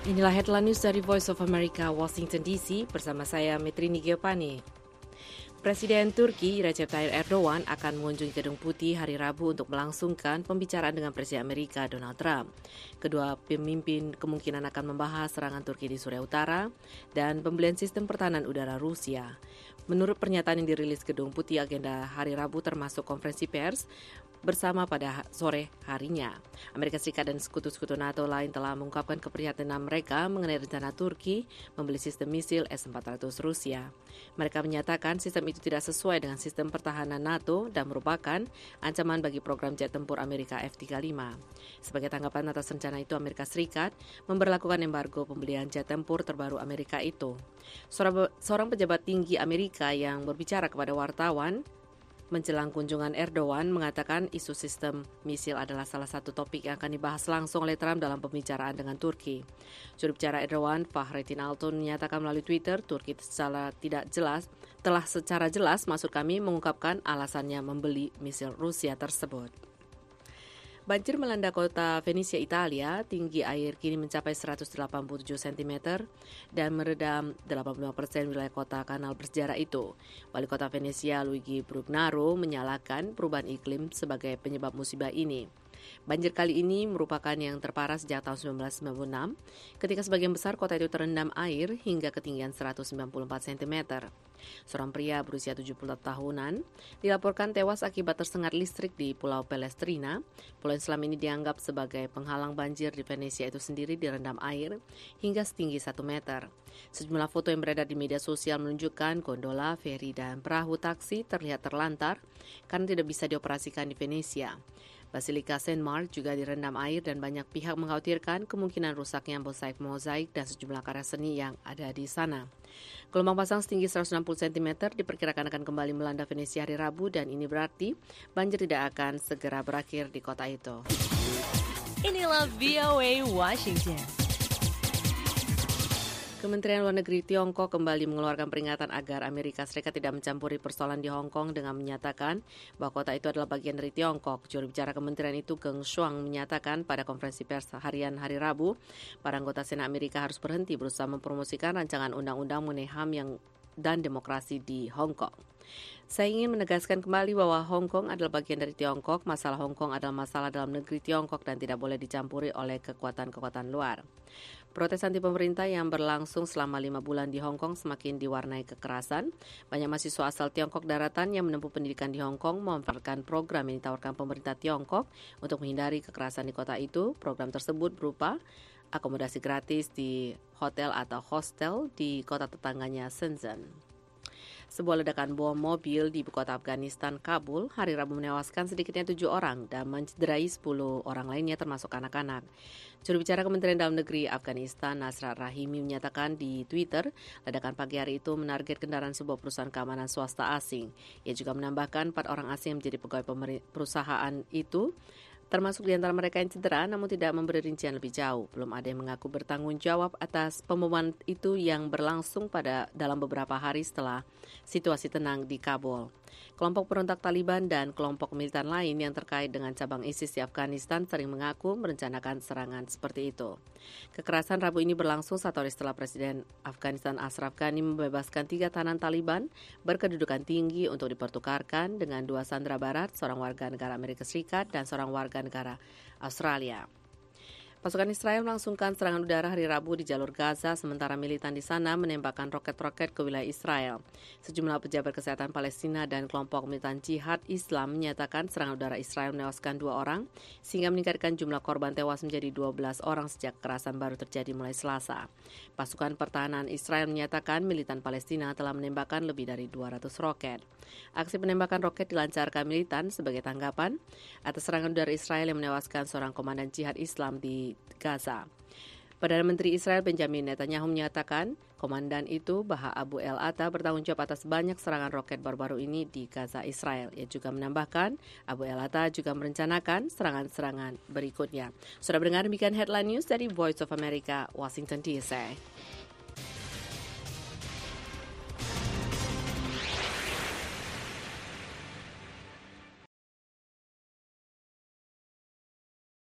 Inilah headline news dari Voice of America, Washington DC, bersama saya Metrini Giopani. Presiden Turki Recep Tayyip Erdogan akan mengunjungi Gedung Putih hari Rabu untuk melangsungkan pembicaraan dengan Presiden Amerika Donald Trump. Kedua pemimpin kemungkinan akan membahas serangan Turki di Suriah Utara dan pembelian sistem pertahanan udara Rusia. Menurut pernyataan yang dirilis Gedung Putih, agenda hari Rabu termasuk konferensi pers bersama pada sore harinya. Amerika Serikat dan sekutu-sekutu NATO lain telah mengungkapkan keprihatinan mereka mengenai rencana Turki membeli sistem misil S-400 Rusia. Mereka menyatakan sistem itu tidak sesuai dengan sistem pertahanan NATO dan merupakan ancaman bagi program jet tempur Amerika F-35. Sebagai tanggapan atas rencana itu, Amerika Serikat memberlakukan embargo pembelian jet tempur terbaru Amerika itu. Seorang pejabat tinggi Amerika yang berbicara kepada wartawan menjelang kunjungan Erdogan mengatakan isu sistem misil adalah salah satu topik yang akan dibahas langsung oleh Trump dalam pembicaraan dengan Turki. Juru bicara Erdogan, Fahrettin Altun, menyatakan melalui Twitter, Turki telah secara jelas maksud kami mengungkapkan alasannya membeli misil Rusia tersebut. Banjir melanda kota Venesia, Italia. Tinggi air kini mencapai 187 cm dan meredam 85% wilayah kota kanal bersejarah itu. Wali kota Venesia, Luigi Brugnaro, menyalahkan perubahan iklim sebagai penyebab musibah ini. Banjir kali ini merupakan yang terparah sejak tahun 1996, ketika sebagian besar kota itu terendam air hingga ketinggian 194 cm. Seorang pria berusia 70 tahunan dilaporkan tewas akibat tersengat listrik di Pulau Pelestrina. Pulau yang selama ini dianggap sebagai penghalang banjir di Venesia itu sendiri direndam air hingga setinggi 1 meter. Sejumlah foto yang beredar di media sosial menunjukkan gondola, feri, dan perahu taksi terlihat terlantar karena tidak bisa dioperasikan di Venesia. Basilika Saint Mark juga direndam air dan banyak pihak mengkhawatirkan kemungkinan rusaknya mozaik dan sejumlah karya seni yang ada di sana. Gelombang pasang setinggi 160 cm diperkirakan akan kembali melanda Venesia hari Rabu dan ini berarti banjir tidak akan segera berakhir di kota itu. Inilah VOA Washington. Kementerian Luar Negeri Tiongkok kembali mengeluarkan peringatan agar Amerika Serikat tidak mencampuri persoalan di Hong Kong dengan menyatakan bahwa kota itu adalah bagian dari Tiongkok. Juru bicara kementerian itu, Geng Shuang, menyatakan pada konferensi pers harian hari Rabu, para anggota Senat Amerika harus berhenti berusaha mempromosikan rancangan undang-undang mengenai HAM dan demokrasi di Hong Kong. Saya ingin menegaskan kembali bahwa Hong Kong adalah bagian dari Tiongkok. Masalah Hong Kong adalah masalah dalam negeri Tiongkok dan tidak boleh dicampuri oleh kekuatan-kekuatan luar. Protes anti pemerintah yang berlangsung selama 5 bulan di Hong Kong semakin diwarnai kekerasan. Banyak mahasiswa asal Tiongkok daratan yang menempuh pendidikan di Hong Kong memanfaatkan program yang ditawarkan pemerintah Tiongkok untuk menghindari kekerasan di kota itu. Program tersebut berupa akomodasi gratis di hotel atau hostel di kota tetangganya Shenzhen. Sebuah ledakan bom mobil di ibu kota Afghanistan, Kabul, hari Rabu menewaskan sedikitnya 7 orang dan mencederai 10 orang lainnya termasuk anak-anak. Juru bicara Kementerian Dalam Negeri Afghanistan, Nasrat Rahimi, menyatakan di Twitter, ledakan pagi hari itu menarget kendaraan sebuah perusahaan keamanan swasta asing. Ia juga menambahkan 4 orang asing yang menjadi pegawai perusahaan itu, termasuk di antara mereka yang cedera, namun tidak memberi rincian lebih jauh. Belum ada yang mengaku bertanggung jawab atas pemboman itu yang berlangsung dalam beberapa hari setelah situasi tenang di Kabul. Kelompok perontak Taliban dan kelompok militan lain yang terkait dengan cabang ISIS di Afghanistan sering mengaku merencanakan serangan seperti itu. Kekerasan Rabu ini berlangsung 1 hari setelah Presiden Afghanistan Ashraf Ghani membebaskan 3 tahanan Taliban berkedudukan tinggi untuk dipertukarkan dengan 2 sandera barat, seorang warga negara Amerika Serikat dan seorang warga negara Australia. Pasukan Israel melangsungkan serangan udara hari Rabu di jalur Gaza, sementara militan di sana menembakkan roket-roket ke wilayah Israel. Sejumlah pejabat kesehatan Palestina dan kelompok militan Jihad Islam menyatakan serangan udara Israel menewaskan 2 orang, sehingga meningkatkan jumlah korban tewas menjadi 12 orang sejak kekerasan baru terjadi mulai Selasa. Pasukan pertahanan Israel menyatakan militan Palestina telah menembakkan lebih dari 200 roket. Aksi penembakan roket dilancarkan militan sebagai tanggapan atas serangan udara Israel yang menewaskan seorang komandan Jihad Islam di Gaza. Perdana Menteri Israel Benjamin Netanyahu menyatakan komandan itu, Baha Abu El-Atta, bertanggung jawab atas banyak serangan roket baru-baru ini di Gaza, Israel. Ia juga menambahkan Abu El-Atta juga merencanakan serangan-serangan berikutnya. Sudah mendengar demikian headline news dari Voice of America, Washington DC.